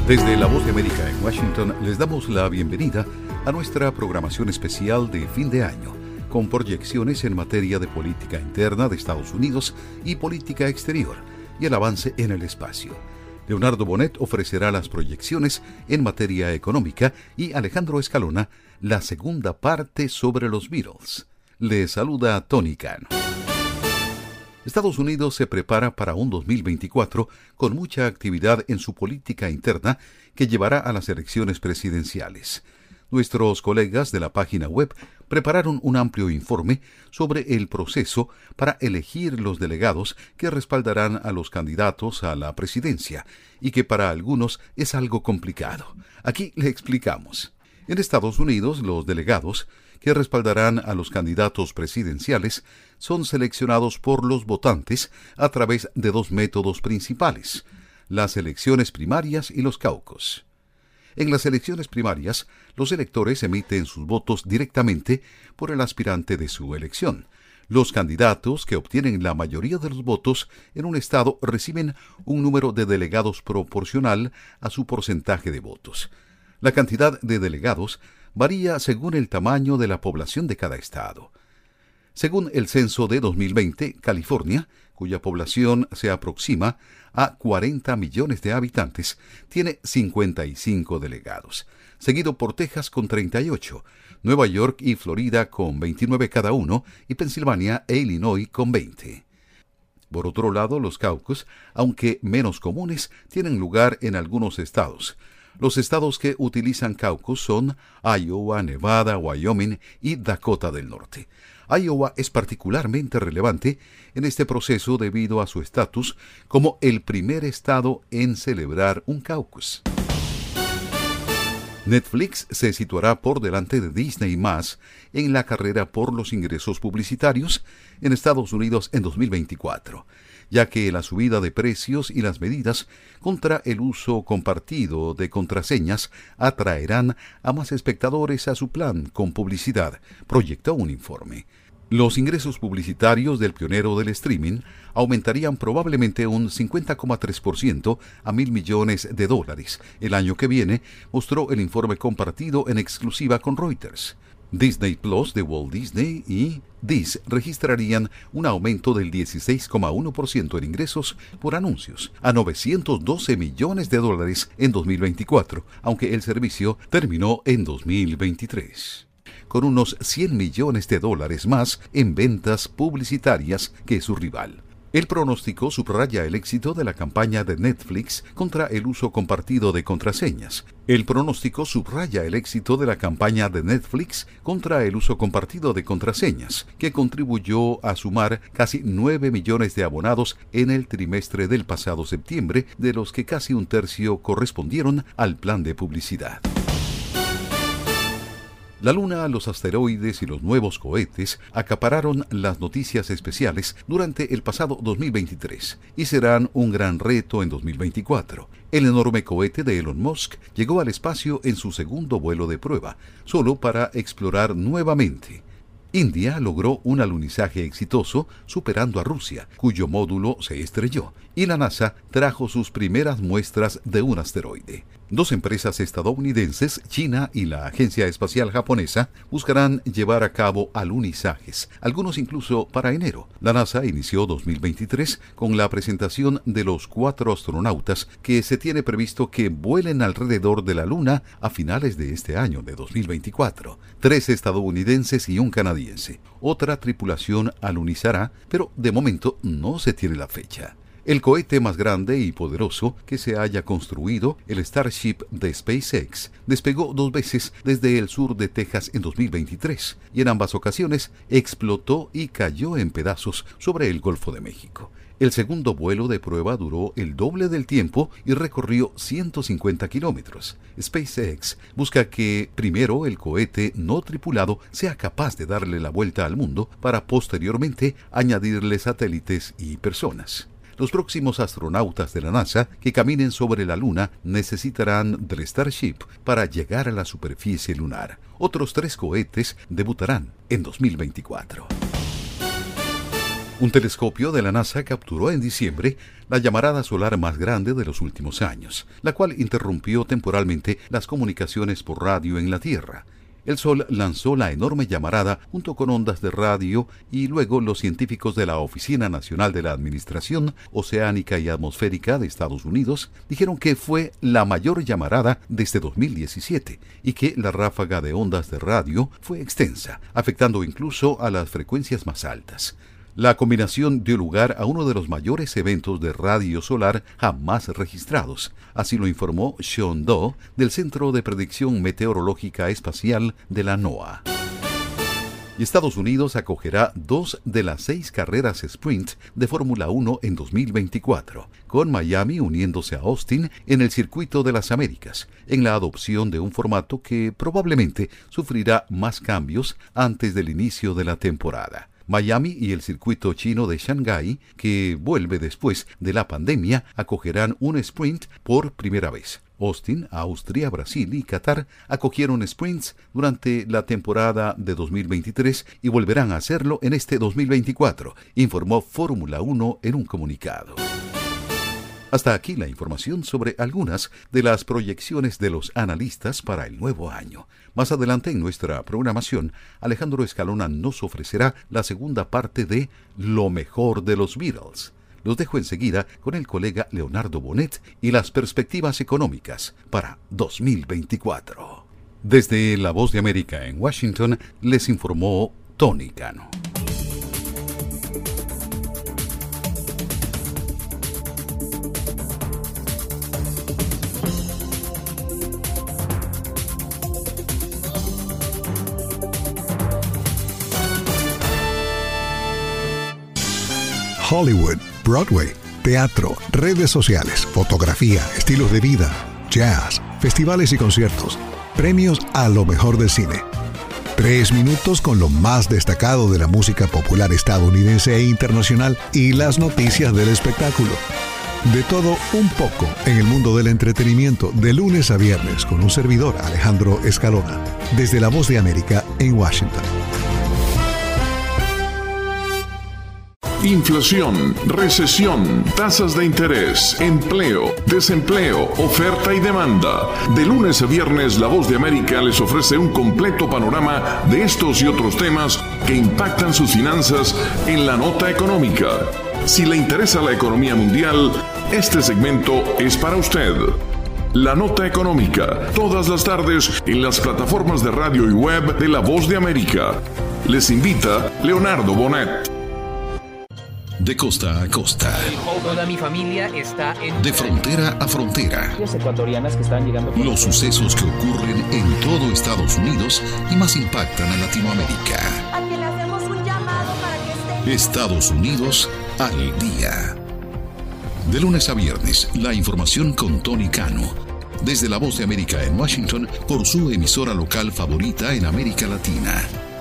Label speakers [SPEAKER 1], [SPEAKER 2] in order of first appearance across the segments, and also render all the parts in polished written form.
[SPEAKER 1] Desde La Voz de América en Washington les damos la bienvenida a nuestra programación especial de fin de año, con proyecciones en materia de política interna de Estados Unidos y política exterior, y el avance en el espacio. Leonardo Bonet ofrecerá las proyecciones en materia económica y Alejandro Escalona la segunda parte sobre los Beatles. Le saluda Tony Cano. Estados Unidos se prepara para un 2024 con mucha actividad en su política interna que llevará a las elecciones presidenciales. Nuestros colegas de la página web prepararon un amplio informe sobre el proceso para elegir los delegados que respaldarán a los candidatos a la presidencia y que para algunos es algo complicado. Aquí le explicamos. En Estados Unidos, los delegados que respaldarán a los candidatos presidenciales son seleccionados por los votantes a través de dos métodos principales: las elecciones primarias y los caucus. En las elecciones primarias, los electores emiten sus votos directamente por el aspirante de su elección. Los candidatos que obtienen la mayoría de los votos en un estado reciben un número de delegados proporcional a su porcentaje de votos. La cantidad de delegados varía según el tamaño de la población de cada estado. Según el censo de 2020, California, cuya población se aproxima a 40 millones de habitantes, tiene 55 delegados, seguido por Texas con 38, Nueva York y Florida con 29 cada uno, y Pensilvania e Illinois con 20. Por otro lado, los caucus, aunque menos comunes, tienen lugar en algunos estados. Los estados que utilizan caucus son Iowa, Nevada, Wyoming y Dakota del Norte. Iowa es particularmente relevante en este proceso debido a su estatus como el primer estado en celebrar un caucus. Netflix se situará por delante de Disney+ en la carrera por los ingresos publicitarios en Estados Unidos en 2024, ya que la subida de precios y las medidas contra el uso compartido de contraseñas atraerán a más espectadores a su plan con publicidad, proyectó un informe. Los ingresos publicitarios del pionero del streaming aumentarían probablemente un 50,3% a $1.000 millones el año que viene, mostró el informe compartido en exclusiva con Reuters. Disney Plus de Walt Disney y Dish registrarían un aumento del 16,1% en ingresos por anuncios a $912 millones en 2024, aunque el servicio terminó en 2023. Con unos $100 millones más en ventas publicitarias que su rival. El pronóstico subraya el éxito de la campaña de Netflix contra el uso compartido de contraseñas. El pronóstico subraya el éxito de la campaña de Netflix contra el uso compartido de contraseñas, que contribuyó a sumar casi 9 millones de abonados en el trimestre del pasado septiembre, de los que casi un tercio correspondieron al plan de publicidad. La Luna, los asteroides y los nuevos cohetes acapararon las noticias especiales durante el pasado 2023 y serán un gran reto en 2024. El enorme cohete de Elon Musk llegó al espacio en su segundo vuelo de prueba, solo para explorar nuevamente. India logró un alunizaje exitoso superando a Rusia, cuyo módulo se estrelló, y la NASA trajo sus primeras muestras de un asteroide. Dos empresas estadounidenses, China y la Agencia Espacial Japonesa, buscarán llevar a cabo alunizajes, algunos incluso para enero. La NASA inició 2023 con la presentación de los 4 astronautas que se tiene previsto que vuelen alrededor de la Luna a finales de este año de 2024. 3 estadounidenses y un canadiense. Otra tripulación alunizará, pero de momento no se tiene la fecha. El cohete más grande y poderoso que se haya construido, el Starship de SpaceX, despegó 2 veces desde el sur de Texas en 2023 y en ambas ocasiones explotó y cayó en pedazos sobre el Golfo de México. El segundo vuelo de prueba duró el doble del tiempo y recorrió 150 kilómetros. SpaceX busca que primero el cohete no tripulado sea capaz de darle la vuelta al mundo para posteriormente añadirle satélites y personas. Los próximos astronautas de la NASA que caminen sobre la Luna necesitarán del Starship para llegar a la superficie lunar. Otros 3 cohetes debutarán en 2024. Un telescopio de la NASA capturó en diciembre la llamarada solar más grande de los últimos años, la cual interrumpió temporalmente las comunicaciones por radio en la Tierra. El Sol lanzó la enorme llamarada junto con ondas de radio y luego los científicos de la Oficina Nacional de la Administración Oceánica y Atmosférica de Estados Unidos dijeron que fue la mayor llamarada desde 2017 y que la ráfaga de ondas de radio fue extensa, afectando incluso a las frecuencias más altas. La combinación dio lugar a uno de los mayores eventos de radio solar jamás registrados. Así lo informó Sean Doe del Centro de Predicción Meteorológica Espacial de la NOAA. Y Estados Unidos acogerá 2 de las 6 carreras sprint de Fórmula 1 en 2024, con Miami uniéndose a Austin en el Circuito de las Américas, en la adopción de un formato que probablemente sufrirá más cambios antes del inicio de la temporada. Miami y el circuito chino de Shanghái, que vuelve después de la pandemia, acogerán un sprint por primera vez. Austin, Austria, Brasil y Qatar acogieron sprints durante la temporada de 2023 y volverán a hacerlo en este 2024, informó Fórmula 1 en un comunicado. Hasta aquí la información sobre algunas de las proyecciones de los analistas para el nuevo año. Más adelante en nuestra programación, Alejandro Escalona nos ofrecerá la segunda parte de Lo mejor de los Beatles. Los dejo enseguida con el colega Leonardo Bonet y las perspectivas económicas para 2024. Desde La Voz de América en Washington, les informó Tony Cano.
[SPEAKER 2] Hollywood, Broadway, teatro, redes sociales, fotografía, estilos de vida, jazz, festivales y conciertos, premios a lo mejor del cine. 3 minutos con lo más destacado de la música popular estadounidense e internacional y las noticias del espectáculo. De todo un poco en el mundo del entretenimiento de lunes a viernes con un servidor, Alejandro Escalona, desde La Voz de América en Washington.
[SPEAKER 3] Inflación, recesión, tasas de interés, empleo, desempleo, oferta y demanda. De lunes a viernes, La Voz de América les ofrece un completo panorama de estos y otros temas que impactan sus finanzas en la nota económica. Si le interesa la economía mundial, este segmento es para usted. La nota económica, todas las tardes en las plataformas de radio y web de La Voz de América. Les invita Leonardo Bonet.
[SPEAKER 4] De costa a costa.
[SPEAKER 5] Toda mi familia está en...
[SPEAKER 4] De frontera a frontera.
[SPEAKER 5] Ecuatorianas que están llegando...
[SPEAKER 4] Los sucesos que ocurren en todo Estados Unidos y más impactan a Latinoamérica.
[SPEAKER 6] A quien le hacemos un llamado para que estén...
[SPEAKER 4] Estados Unidos al día. De lunes a viernes, la información con Tony Cano. Desde La Voz de América en Washington, por su emisora local favorita en América Latina.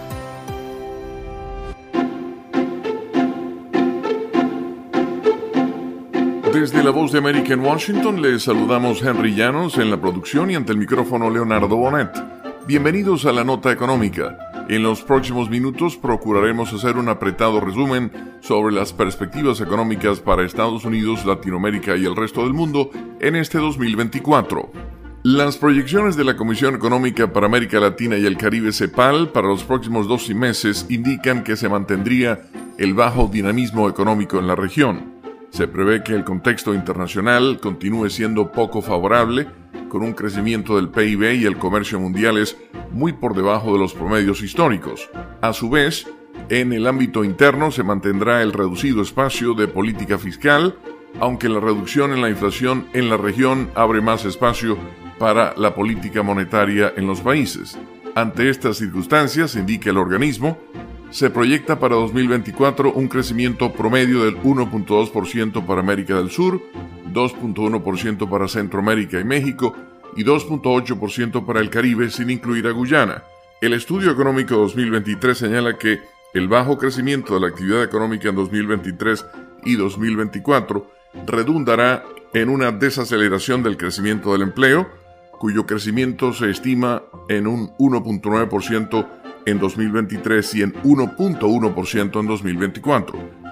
[SPEAKER 3] Desde La Voz de América en Washington les saludamos Henry Llanos en la producción y ante el micrófono Leonardo Bonet. Bienvenidos a la nota económica. En los próximos minutos procuraremos hacer un apretado resumen sobre las perspectivas económicas para Estados Unidos, Latinoamérica y el resto del mundo en este 2024. Las proyecciones de la Comisión Económica para América Latina y el Caribe CEPAL para los próximos 12 meses indican que se mantendría el bajo dinamismo económico en la región. Se prevé que el contexto internacional continúe siendo poco favorable, con un crecimiento del PIB y el comercio mundiales muy por debajo de los promedios históricos. A su vez, en el ámbito interno se mantendrá el reducido espacio de política fiscal, aunque la reducción en la inflación en la región abre más espacio para la política monetaria en los países. Ante estas circunstancias, indica el organismo, se proyecta para 2024 un crecimiento promedio del 1.2% para América del Sur, 2.1% para Centroamérica y México y 2.8% para el Caribe sin incluir a Guyana. El estudio económico 2023 señala que el bajo crecimiento de la actividad económica en 2023 y 2024 redundará en una desaceleración del crecimiento del empleo, cuyo crecimiento se estima en un 1.9% en 2023 y en 1.1% en 2024.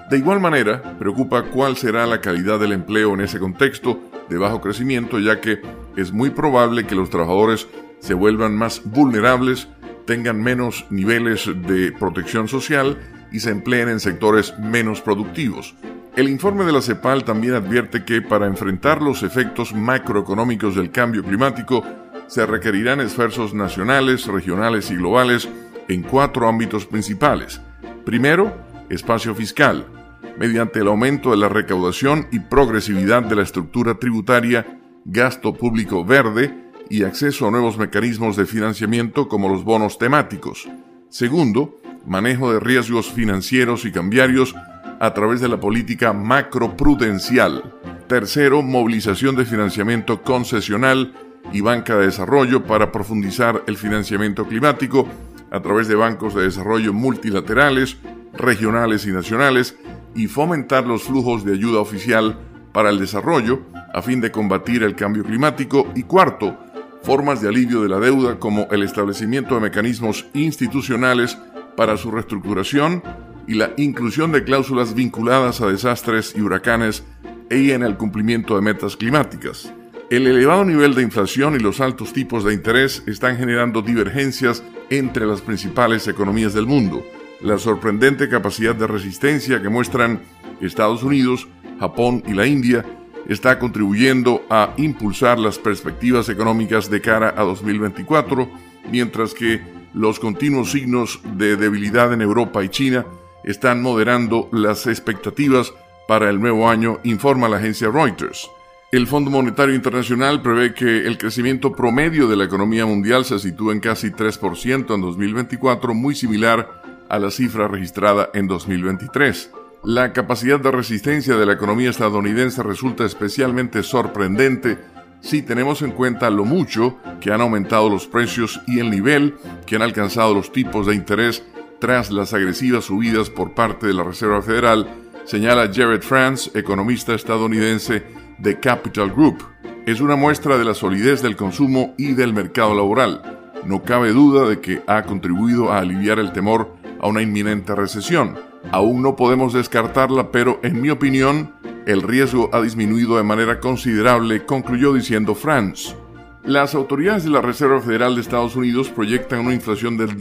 [SPEAKER 3] De igual manera, preocupa cuál será la calidad del empleo en ese contexto de bajo crecimiento, ya que es muy probable que los trabajadores se vuelvan más vulnerables, tengan menos niveles de protección social y se empleen en sectores menos productivos. El informe de la CEPAL también advierte que para enfrentar los efectos macroeconómicos del cambio climático se requerirán esfuerzos nacionales, regionales y globales en 4 ámbitos principales. Primero, espacio fiscal, mediante el aumento de la recaudación y progresividad de la estructura tributaria, gasto público verde y acceso a nuevos mecanismos de financiamiento como los bonos temáticos. Segundo, manejo de riesgos financieros y cambiarios a través de la política macroprudencial. Tercero, movilización de financiamiento concesional y banca de desarrollo para profundizar el financiamiento climático a través de bancos de desarrollo multilaterales, regionales y nacionales, y fomentar los flujos de ayuda oficial para el desarrollo a fin de combatir el cambio climático. Y cuarto, formas de alivio de la deuda como el establecimiento de mecanismos institucionales para su reestructuración y la inclusión de cláusulas vinculadas a desastres y huracanes y en el cumplimiento de metas climáticas. El elevado nivel de inflación y los altos tipos de interés están generando divergencias entre las principales economías del mundo. La sorprendente capacidad de resistencia que muestran Estados Unidos, Japón y la India está contribuyendo a impulsar las perspectivas económicas de cara a 2024, mientras que los continuos signos de debilidad en Europa y China están moderando las expectativas para el nuevo año, informa la agencia Reuters. El Fondo Monetario Internacional prevé que el crecimiento promedio de la economía mundial se sitúe en casi 3% en 2024, muy similar a la cifra registrada en 2023. La capacidad de resistencia de la economía estadounidense resulta especialmente sorprendente si tenemos en cuenta lo mucho que han aumentado los precios y el nivel que han alcanzado los tipos de interés tras las agresivas subidas por parte de la Reserva Federal, señala Jared France, economista estadounidense de Capital Group. Es una muestra de la solidez del consumo y del mercado laboral. No cabe duda de que ha contribuido a aliviar el temor a una inminente recesión. Aún no podemos descartarla, pero en mi opinión, el riesgo ha disminuido de manera considerable, concluyó diciendo France. Las autoridades de la Reserva Federal de Estados Unidos proyectan una inflación del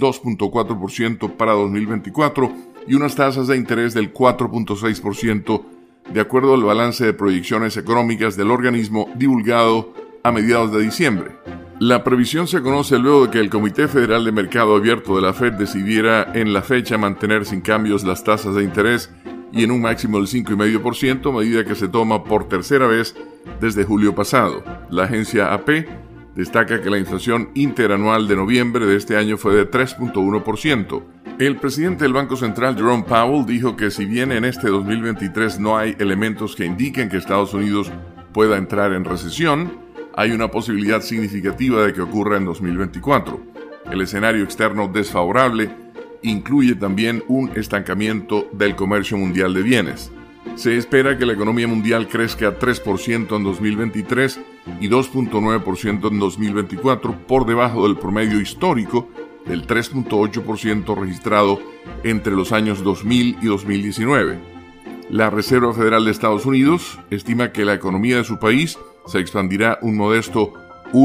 [SPEAKER 3] 2.4% para 2024 y unas tasas de interés del 4.6%, de acuerdo al balance de proyecciones económicas del organismo divulgado a mediados de diciembre. La previsión se conoce luego de que el Comité Federal de Mercado Abierto de la Fed decidiera en la fecha mantener sin cambios las tasas de interés y en un máximo del 5,5%, medida que se toma por tercera vez desde julio pasado. La agencia AP destaca que la inflación interanual de noviembre de este año fue de 3.1%. El presidente del Banco Central, Jerome Powell, dijo que si bien en este 2023 no hay elementos que indiquen que Estados Unidos pueda entrar en recesión, hay una posibilidad significativa de que ocurra en 2024. El escenario externo desfavorable incluye también un estancamiento del comercio mundial de bienes. Se espera que la economía mundial crezca 3% en 2023 y 2.9% en 2024, por debajo del promedio histórico del 3.8% registrado entre los años 2000 y 2019. La Reserva Federal de Estados Unidos estima que la economía de su país se expandirá un modesto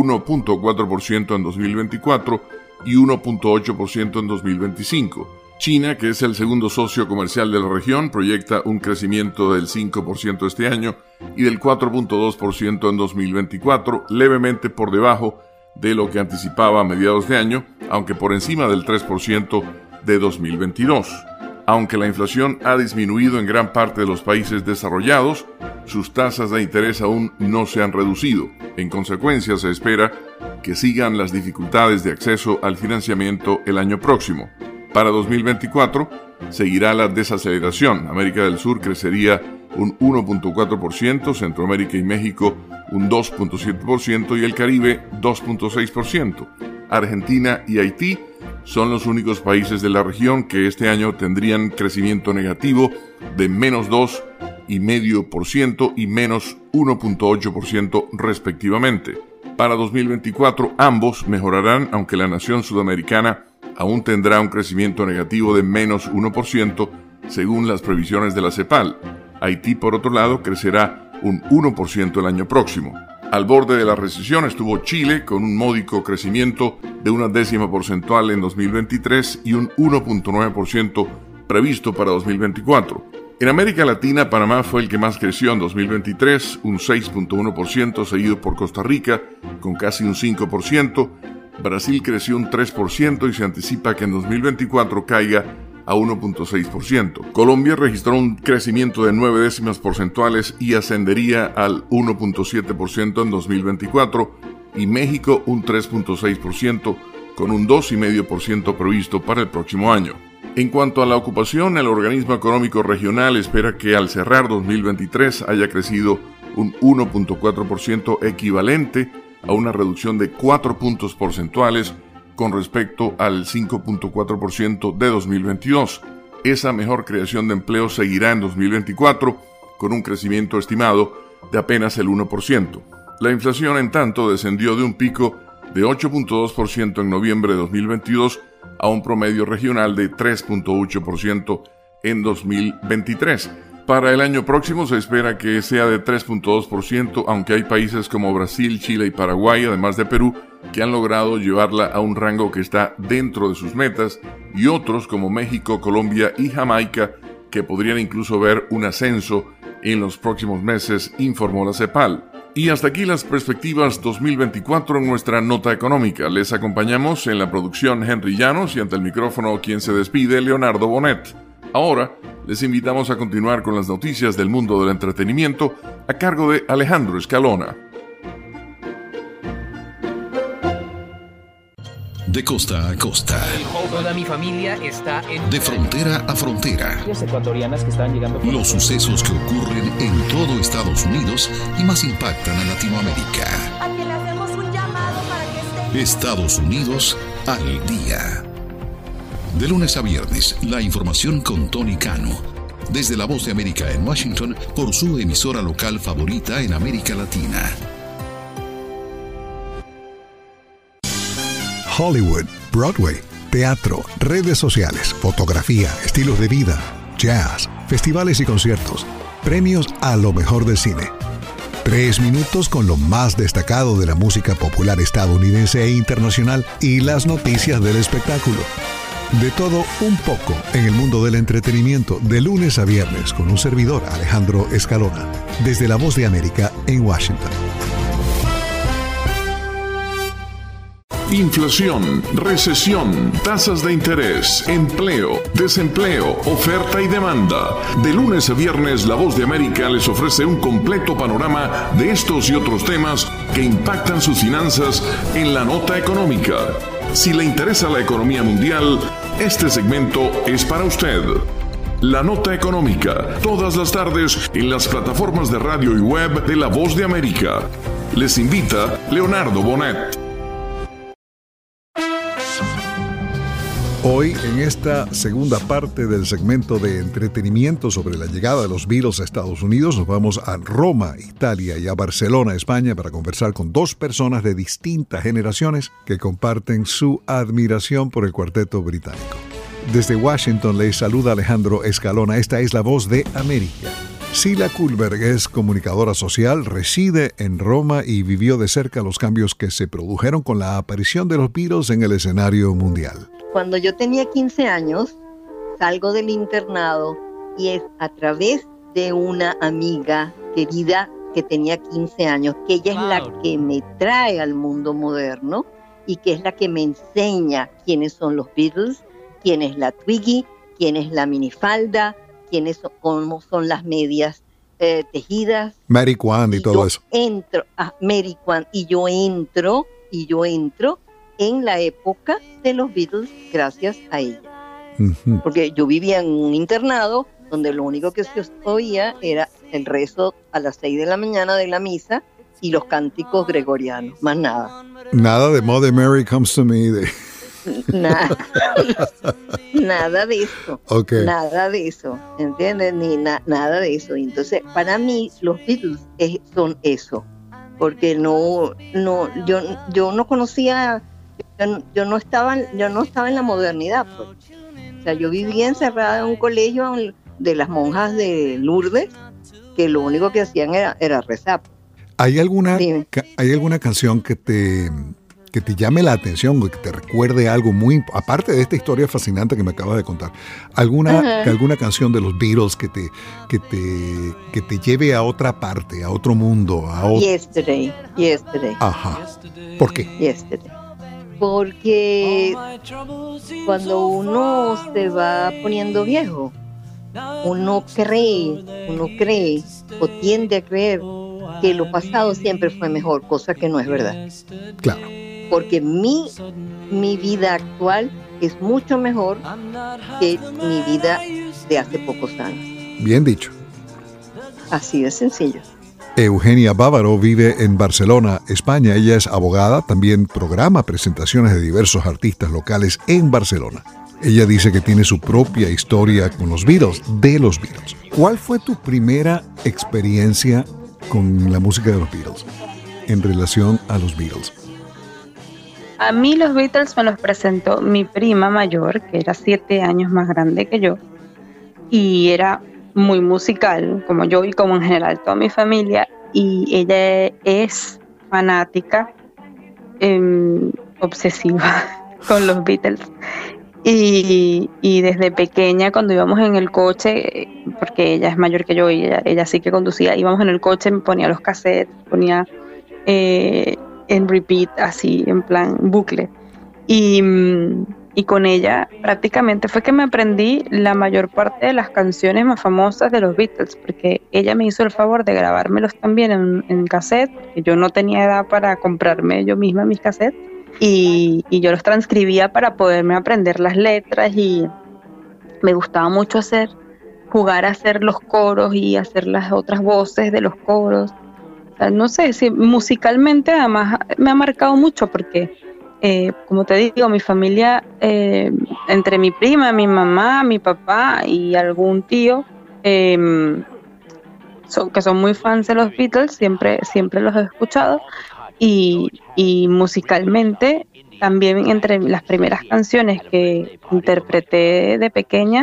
[SPEAKER 3] 1.4% en 2024 y 1.8% en 2025. China, que es el segundo socio comercial de la región, proyecta un crecimiento del 5% este año y del 4.2% en 2024, levemente por debajo de lo que anticipaba a mediados de año, aunque por encima del 3% de 2022. Aunque la inflación ha disminuido en gran parte de los países desarrollados, sus tasas de interés aún no se han reducido. En consecuencia, se espera que sigan las dificultades de acceso al financiamiento el año próximo. Para 2024, seguirá la desaceleración. América del Sur crecería un 1.4%, Centroamérica y México un 2.7% y el Caribe 2.6%. Argentina y Haití son los únicos países de la región que este año tendrían crecimiento negativo de menos 2,5% y menos 1.8% respectivamente. Para 2024 ambos mejorarán, aunque la nación sudamericana aún tendrá un crecimiento negativo de menos 1%, según las previsiones de la CEPAL. Haití, por otro lado, crecerá un 1% el año próximo. Al borde de la recesión estuvo Chile, con un módico crecimiento de 0,1 porcentual en 2023 y un 1,9% previsto para 2024. En América Latina, Panamá fue el que más creció en 2023, un 6,1%, seguido por Costa Rica, con casi un 5%. Brasil creció un 3% y se anticipa que en 2024 caiga a 1,6%. Colombia registró un crecimiento de 9 décimas porcentuales y ascendería al 1,7% en 2024, y México un 3,6%, con un 2,5% previsto para el próximo año. En cuanto a la ocupación, el Organismo Económico Regional espera que al cerrar 2023 haya crecido un 1,4%, equivalente a una reducción de 4 puntos porcentuales con respecto al 5,4% de 2022. Esa mejor creación de empleo seguirá en 2024 con un crecimiento estimado de apenas el 1%. La inflación, en tanto, descendió de un pico de 8,2% en noviembre de 2022 a un promedio regional de 3,8% en 2023. Para el año próximo se espera que sea de 3,2%, aunque hay países como Brasil, Chile y Paraguay, además de Perú, que han logrado llevarla a un rango que está dentro de sus metas, y otros como México, Colombia y Jamaica, que podrían incluso ver un ascenso en los próximos meses, informó la CEPAL. Y hasta aquí las perspectivas 2024 en nuestra nota económica. Les acompañamos en la producción Henry Llanos y ante el micrófono quien se despide, Leonardo Bonet. Ahora les invitamos a continuar con las noticias del mundo del entretenimiento a cargo de Alejandro Escalona.
[SPEAKER 4] De costa a costa.
[SPEAKER 5] Toda mi familia está en...
[SPEAKER 4] De frontera a frontera.
[SPEAKER 5] Las ecuatorianas que estaban llegando...
[SPEAKER 4] Los sucesos que ocurren en todo Estados Unidos y más impactan a Latinoamérica.
[SPEAKER 6] A que le hacemos un llamado para que esté...
[SPEAKER 4] Estados Unidos al día. De lunes a viernes, la información con Tony Cano. Desde La Voz de América en Washington, por su emisora local favorita en América Latina.
[SPEAKER 2] Hollywood, Broadway, teatro, redes sociales, fotografía, estilos de vida, jazz, festivales y conciertos, premios a lo mejor del cine. 3 minutos con lo más destacado de la música popular estadounidense e internacional y las noticias del espectáculo. De todo un poco en el mundo del entretenimiento, de lunes a viernes, con un servidor, Alejandro Escalona, desde La Voz de América en Washington.
[SPEAKER 3] Inflación, recesión, tasas de interés, empleo, desempleo, oferta y demanda. De lunes a viernes, La Voz de América les ofrece un completo panorama de estos y otros temas que impactan sus finanzas en la nota económica. Si le interesa la economía mundial, este segmento es para usted. La nota económica, todas las tardes en las plataformas de radio y web de La Voz de América. Les invita Leonardo Bonet.
[SPEAKER 2] Hoy, en esta segunda parte del segmento de entretenimiento sobre la llegada de los Beatles a Estados Unidos, nos vamos a Roma, Italia, y a Barcelona, España, para conversar con 2 personas de distintas generaciones que comparten su admiración por el cuarteto británico. Desde Washington les saluda Alejandro Escalona. Esta es La Voz de América. Sila Kullberg es comunicadora social, reside en Roma y vivió de cerca los cambios que se produjeron con la aparición de los Beatles en el escenario mundial.
[SPEAKER 7] Cuando yo tenía 15 años, salgo del internado y es a través de una amiga querida que tenía 15 años, que ella es la que me trae al mundo moderno y que es la que me enseña quiénes son los Beatles, quién es la Twiggy, quién es la minifalda, cómo son las medias tejidas.
[SPEAKER 2] Mary Quant y todo eso.
[SPEAKER 7] Entro a Mary Quant y yo entro en la época de los Beatles gracias a ella. Uh-huh. Porque yo vivía en un internado donde lo único que se oía era el rezo a las 6 de la mañana de la misa y los cánticos gregorianos, más nada.
[SPEAKER 2] Nada de Mother Mary Comes to Me.
[SPEAKER 7] Nada de eso. Okay. Nada de eso, ¿entiendes? Nada de eso. Entonces, para mí, los Beatles son eso. Porque yo no conocía... Yo no estaba en la modernidad, pues. O sea, yo vivía encerrada en un colegio de las monjas de Lourdes, que lo único que hacían era rezar.
[SPEAKER 2] ¿Hay alguna canción que te llame la atención, que te recuerde algo muy, aparte de esta historia fascinante que me acabas de contar, alguna canción de los Beatles que te lleve a otra parte, a otro mundo?
[SPEAKER 7] Yesterday.
[SPEAKER 2] Ajá. ¿Por qué?
[SPEAKER 7] Yesterday. Porque cuando uno se va poniendo viejo, uno cree o tiende a creer que lo pasado siempre fue mejor, cosa que no es verdad.
[SPEAKER 2] Claro.
[SPEAKER 7] Porque mi vida actual es mucho mejor que mi vida de hace pocos años.
[SPEAKER 2] Bien dicho.
[SPEAKER 7] Así de sencillo.
[SPEAKER 2] Eugenia Bávaro vive en Barcelona, España. Ella es abogada, también programa presentaciones de diversos artistas locales en Barcelona. Ella dice que tiene su propia historia con los Beatles, de los Beatles. ¿Cuál fue tu primera experiencia con la música de los Beatles en relación a los Beatles?
[SPEAKER 8] A mí los Beatles me los presentó mi prima mayor, que era 7 años más grande que yo, y era muy musical, como yo y como en general toda mi familia, y ella es fanática, obsesiva con los Beatles. Y desde pequeña, cuando íbamos en el coche, porque ella es mayor que yo y ella sí que conducía, íbamos en el coche, me ponía los cassettes, ponía en repeat, así, en plan bucle. Y con ella prácticamente fue que me aprendí la mayor parte de las canciones más famosas de los Beatles, porque ella me hizo el favor de grabármelos también en cassette, que yo no tenía edad para comprarme yo misma mis cassettes, y yo los transcribía para poderme aprender las letras, y me gustaba mucho jugar a hacer los coros y hacer las otras voces de los coros. O sea, no sé, si musicalmente además me ha marcado mucho porque, como te digo, mi familia, entre mi prima, mi mamá, mi papá y algún tío, que son muy fans de los Beatles, siempre los he escuchado, y musicalmente también entre las primeras canciones que interpreté de pequeña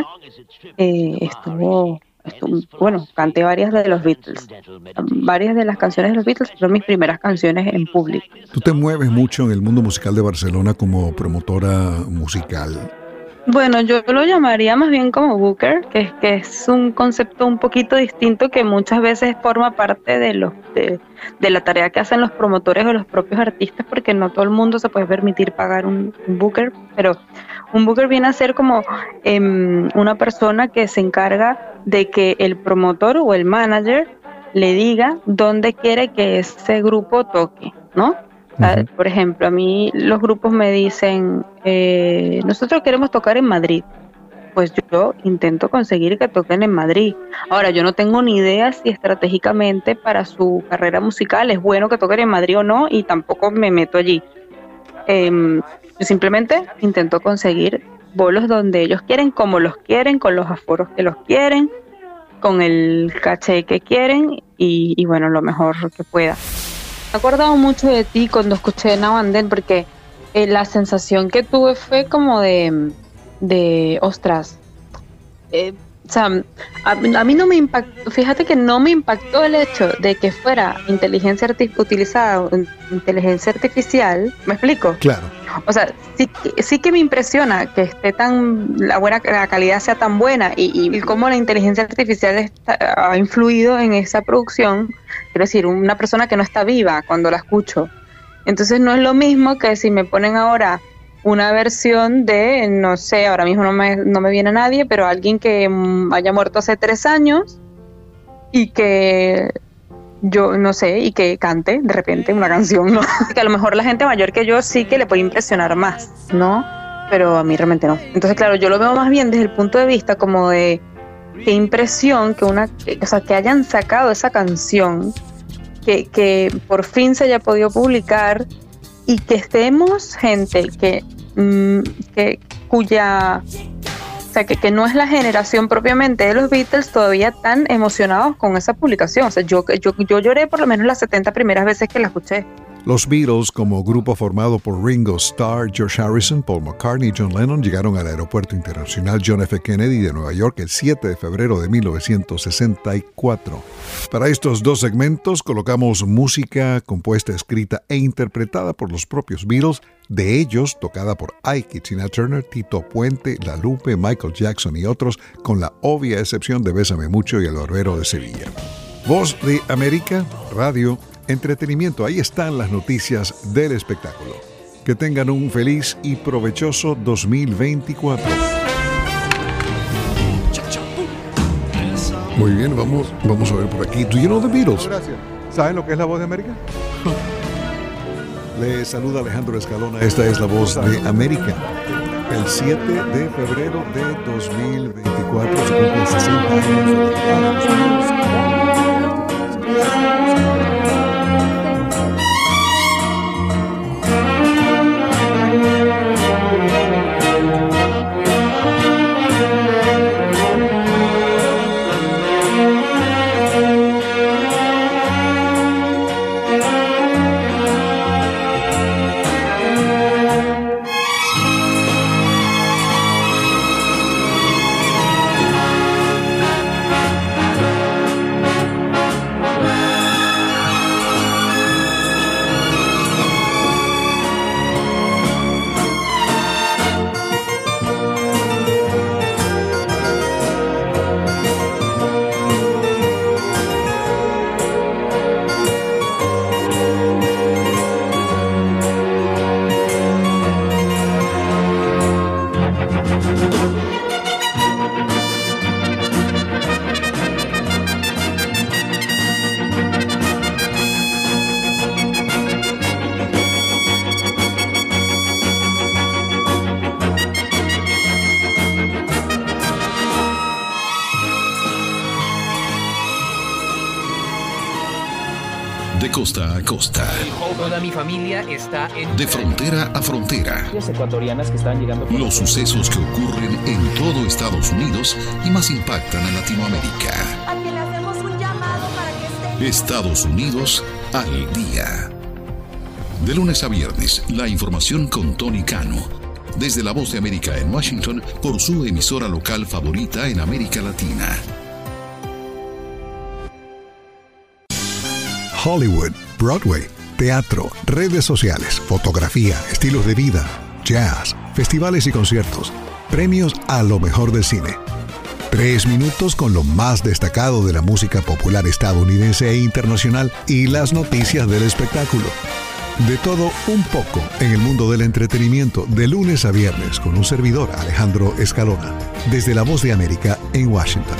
[SPEAKER 8] bueno, canté varias de los Beatles. Varias de las canciones de los Beatles son mis primeras canciones en público.
[SPEAKER 2] Tú te mueves mucho en el mundo musical de Barcelona como promotora musical.
[SPEAKER 8] Bueno, yo lo llamaría más bien como booker, que es un concepto un poquito distinto que muchas veces forma parte de la tarea que hacen los promotores o los propios artistas, porque no todo el mundo se puede permitir pagar un booker, pero un booker viene a ser como una persona que se encarga de que el promotor o el manager le diga dónde quiere que ese grupo toque, ¿no? Uh-huh. Por ejemplo, a mí los grupos me dicen, nosotros queremos tocar en Madrid. Pues yo intento conseguir que toquen en Madrid. Ahora, yo no tengo ni idea si estratégicamente para su carrera musical es bueno que toquen en Madrid o no, y tampoco me meto allí. Yo simplemente intento conseguir bolos donde ellos quieren, como los quieren, con los aforos que los quieren, con el caché que quieren, y bueno, lo mejor que pueda. Me he acordado mucho de ti cuando escuché Now and Then, porque la sensación que tuve fue como de ostras, o sea, a mí no me impactó, fíjate que no me impactó el hecho de que fuera inteligencia artificial, ¿me explico?
[SPEAKER 2] Claro.
[SPEAKER 8] O sea, sí que me impresiona que esté la calidad sea tan buena, y cómo la inteligencia artificial ha influido en esa producción. Quiero decir, una persona que no está viva cuando la escucho. Entonces no es lo mismo que si me ponen ahora una versión de, no sé, ahora mismo no me viene nadie, pero alguien que haya muerto hace 3 años y que yo no sé, y que cante de repente una canción, ¿no? Que a lo mejor la gente mayor que yo sí que le puede impresionar más, ¿no? Pero a mí realmente no. Entonces, claro, yo lo veo más bien desde el punto de vista como de qué impresión que hayan sacado esa canción, que por fin se haya podido publicar, y que estemos gente que no es la generación propiamente de los Beatles todavía tan emocionados con esa publicación. O sea, yo lloré por lo menos las 70 primeras veces que la escuché.
[SPEAKER 2] Los Beatles, como grupo formado por Ringo Starr, George Harrison, Paul McCartney y John Lennon, llegaron al Aeropuerto Internacional John F. Kennedy de Nueva York el 7 de febrero de 1964. Para estos dos segmentos colocamos música compuesta, escrita e interpretada por los propios Beatles, de ellos tocada por Ike y Tina Turner, Tito Puente, La Lupe, Michael Jackson y otros, con la obvia excepción de Bésame Mucho y El Barbero de Sevilla. Voz de América, radio, entretenimiento. Ahí están las noticias del espectáculo. Que tengan un feliz y provechoso 2024. Muy bien, vamos a ver por aquí. ¿Do you know the Beatles? Gracias. ¿Saben lo que es la Voz de América? Le saluda Alejandro Escalona. Esta es la Voz de América. El 7 de febrero de 2024 se cumplen 60 años de la
[SPEAKER 4] De costa a costa.
[SPEAKER 5] Toda mi familia está en...
[SPEAKER 4] De frontera a frontera.
[SPEAKER 5] Ecuatorianas que están llegando...
[SPEAKER 4] Los sucesos que ocurren en todo Estados Unidos y más impactan a Latinoamérica.
[SPEAKER 6] A que le hacemos un llamado para que esté...
[SPEAKER 4] Estados Unidos al día. De lunes a viernes, la información con Tony Cano. Desde La Voz de América en Washington, por su emisora local favorita en América Latina.
[SPEAKER 2] Hollywood, Broadway, teatro, redes sociales, fotografía, estilos de vida, jazz, festivales y conciertos, premios a lo mejor del cine. 3 minutos con lo más destacado de la música popular estadounidense e internacional y las noticias del espectáculo. De todo un poco en el mundo del entretenimiento, de lunes a viernes, con un servidor, Alejandro Escalona, desde La Voz de América en Washington.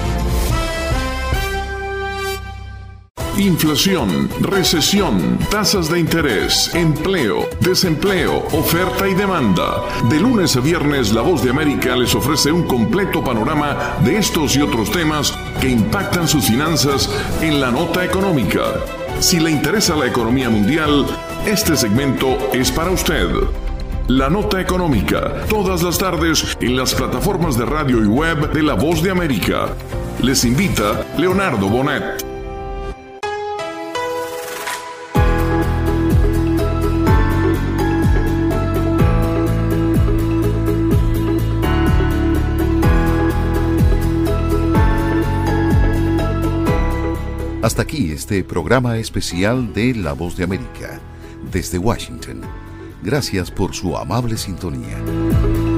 [SPEAKER 3] Inflación, recesión, tasas de interés, empleo, desempleo, oferta y demanda. De lunes a viernes, La Voz de América les ofrece un completo panorama de estos y otros temas que impactan sus finanzas en la nota económica. Si le interesa la economía mundial, este segmento es para usted. La Nota Económica, todas las tardes en las plataformas de radio y web de La Voz de América. Les invita Leonardo Bonet.
[SPEAKER 1] Hasta aquí este programa especial de La Voz de América, desde Washington. Gracias por su amable sintonía.